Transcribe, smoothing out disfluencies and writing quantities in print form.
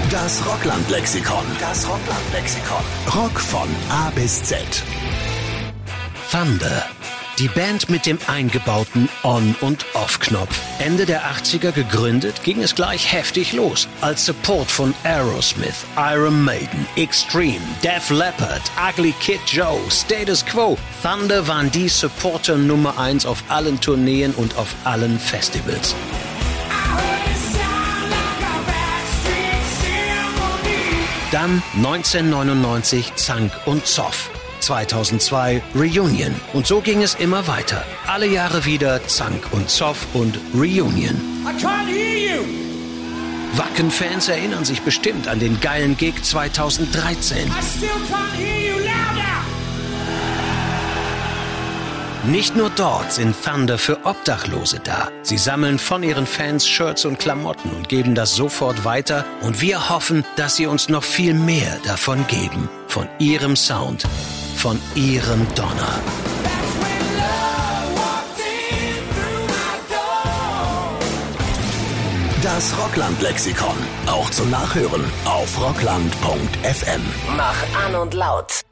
Das Rockland-Lexikon. Das Rockland-Lexikon. Rock von A bis Z. Thunder. Die Band mit dem eingebauten On- und Off-Knopf. Ende der 80er gegründet, ging es gleich heftig los. Als Support von Aerosmith, Iron Maiden, Extreme, Def Leppard, Ugly Kid Joe, Status Quo. Thunder waren die Supporter Nummer 1 auf allen Tourneen und auf allen Festivals. Dann 1999 Zank und Zoff. 2002 Reunion. Und so ging es immer weiter. Alle Jahre wieder Zank und Zoff und Reunion. Wacken-Fans erinnern sich bestimmt an den geilen Gig 2013. Nicht nur dort sind Thunder für Obdachlose da. Sie sammeln von ihren Fans Shirts und Klamotten und geben das sofort weiter. Und wir hoffen, dass sie uns noch viel mehr davon geben. Von ihrem Sound, von ihrem Donner. Das Rockland-Lexikon. Auch zum Nachhören auf rockland.fm. Mach an und laut.